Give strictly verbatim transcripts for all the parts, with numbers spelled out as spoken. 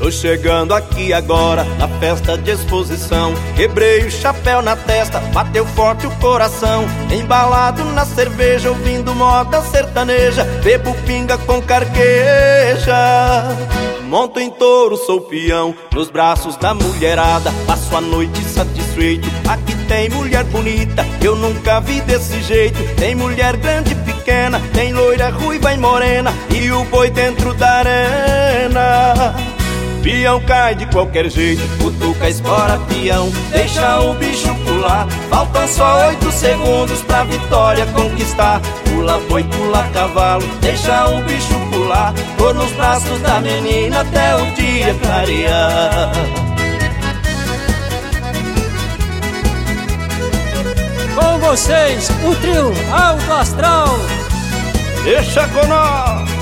Tô chegando aqui agora na festa de exposição. Quebrei o chapéu na testa, bateu forte o coração. Embalado na cerveja, ouvindo moda sertaneja. Bebo pinga com carqueja. Monto em touro, sou peão, nos braços da mulherada. Passo a noite satisfeito, aqui tem mulher bonita, eu nunca vi desse jeito. Tem mulher grande e pequena, tem loira, ruiva e morena, e o boi dentro da arena. Pião cai de qualquer jeito, cutuca, espora, peão, deixa o bicho pular. Faltam só oito segundos pra vitória conquistar. Pula boi, pula cavalo, deixa o bicho pular. Tô nos braços da menina até o dia clarear. Com vocês, o trio Alto Astral. Deixa com nós!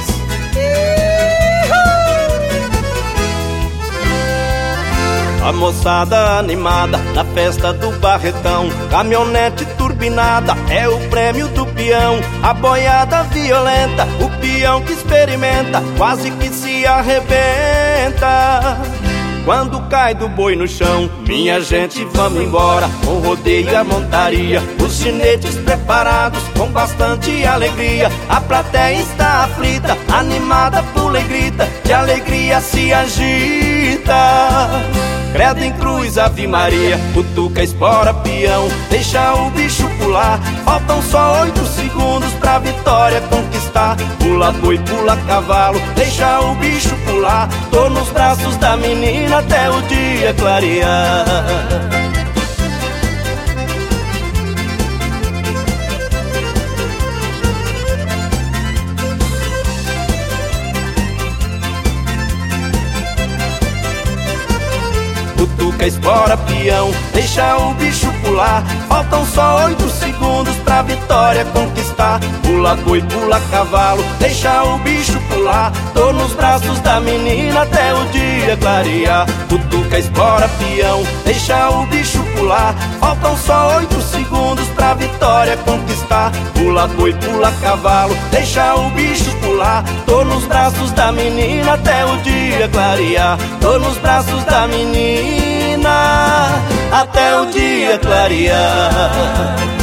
A moçada animada na festa do Barretão. Caminhonete turbinada é o prêmio do peão. A boiada violenta, o peão que experimenta, quase que se arrebenta quando cai do boi no chão. Minha gente, vamos embora, com rodeio e a montaria. Os ginetes preparados com bastante alegria. A plateia está aflita, animada, pula e grita, de alegria se agita. Credo em cruz, Ave Maria, cutuca, espora, peão, deixa o bicho pular. Faltam só oito segundos pra vitória conquistar. Pula boi, pula cavalo, deixa o bicho pular. Tô nos braços da menina até o dia clarear. Cutuca, espora, peão, deixa o bicho pular. Faltam só oito segundos pra vitória conquistar. Pula boi, pula cavalo, deixa o bicho pular. Tô nos braços da menina até o dia clarear. Cutuca, espora, peão, deixa o bicho pular. Faltam só oito segundos pra vitória conquistar. Pula boi, pula cavalo, deixa o bicho pular. Tô nos braços da menina até o dia clarear. Tô nos braços da menina até o dia clarear.